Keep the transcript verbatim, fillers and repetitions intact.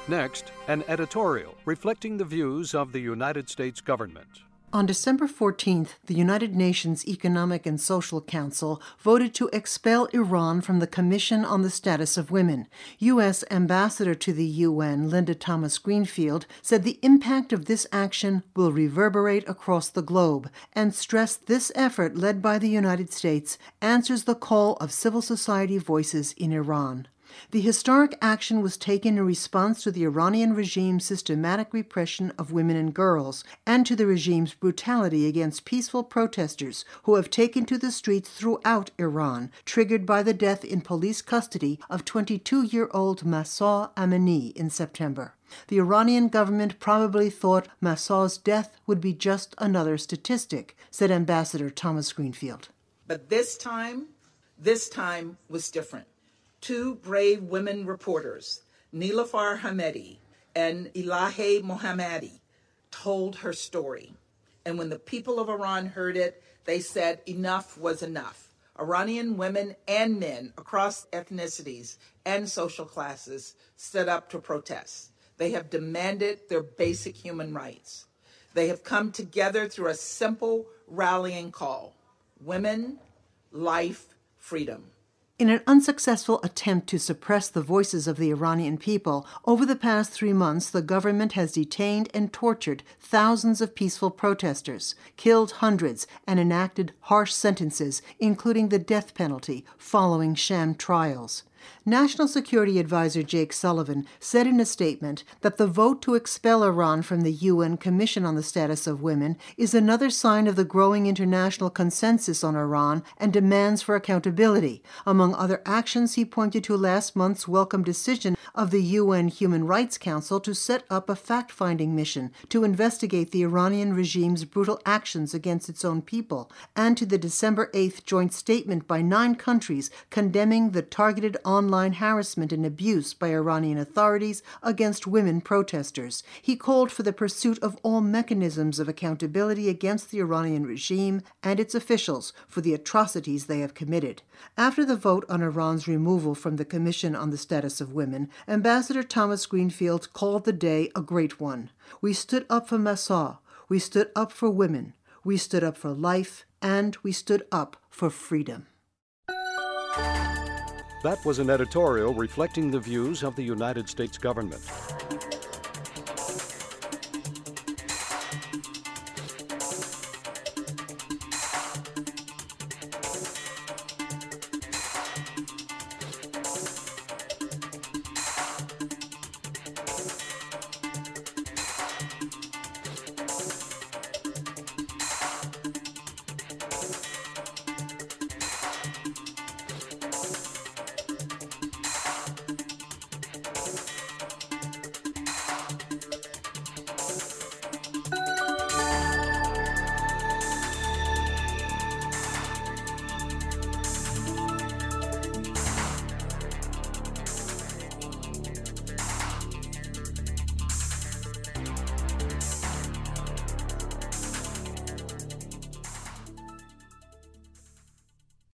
Next, an editorial reflecting the views of the United States government. On December fourteenth, the United Nations Economic and Social Council voted to expel Iran from the Commission on the Status of Women. U S Ambassador to the U N, Linda Thomas-Greenfield, said the impact of this action will reverberate across the globe and stressed this effort, led by the United States, answers the call of civil society voices in Iran. The historic action was taken in response to the Iranian regime's systematic repression of women and girls, and to the regime's brutality against peaceful protesters who have taken to the streets throughout Iran, triggered by the death in police custody of twenty-two-year-old Mahsa Amini in September. The Iranian government probably thought Mahsa's death would be just another statistic, said Ambassador Thomas-Greenfield. But this time, this time was different. Two brave women reporters, Niloufar Hamedi and Elahe Mohammadi, told her story. And when the people of Iran heard it, they said enough was enough. Iranian women and men across ethnicities and social classes stood up to protest. They have demanded their basic human rights. They have come together through a simple rallying call: women, life, freedom. In an unsuccessful attempt to suppress the voices of the Iranian people, over the past three months the government has detained and tortured thousands of peaceful protesters, killed hundreds, and enacted harsh sentences, including the death penalty, following sham trials. National Security Advisor Jake Sullivan said in a statement that the vote to expel Iran from the U N Commission on the Status of Women is another sign of the growing international consensus on Iran and demands for accountability. Among other actions, he pointed to last month's welcome decision of the U N Human Rights Council to set up a fact-finding mission to investigate the Iranian regime's brutal actions against its own people, and to the December eighth joint statement by nine countries condemning the targeted online harassment and abuse by Iranian authorities against women protesters. He called for the pursuit of all mechanisms of accountability against the Iranian regime and its officials for the atrocities they have committed. After the vote on Iran's removal from the Commission on the Status of Women, Ambassador Thomas-Greenfield called the day a great one. We stood up for Mahsa, we stood up for women, we stood up for life, and we stood up for freedom. That was an editorial reflecting the views of the United States government.